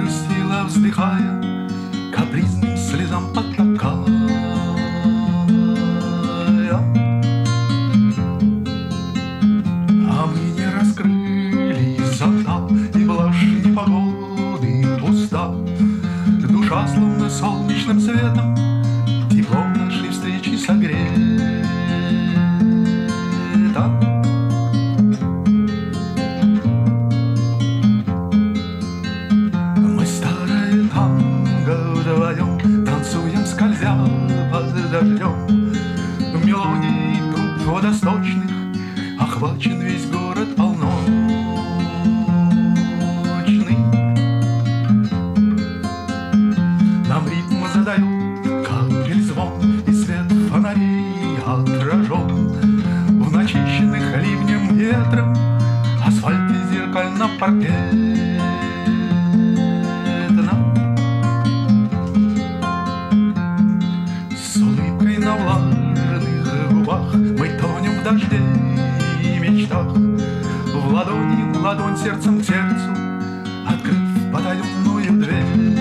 грустила, вздыхая, капризным слезам потакая. А мы не раскрыли зонта, и блажь непогоды пуста. Душа словно солнечным светом теплом нашей встречи согрета. Мы старое танго вдвоем танцуем, скользя под дождем. Мелодии труб водосточных охвачен весь город полночный. Нам ритм задает капель звон, и свет фонарей отражен в начищенных ливнем ветром асфальте зеркально паркетном. С улыбкой на влажных губах мы тонем в дожде и мечтах. В ладонь сердцем к сердцу, открыв потаенную дверцу.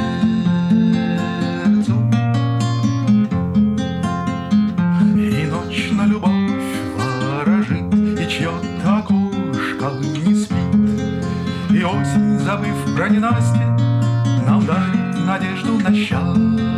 И ночь на любовь ворожит, и чье-то окошко не спит. И осень, забыв про ненастье, нам дарит надежду на счастье.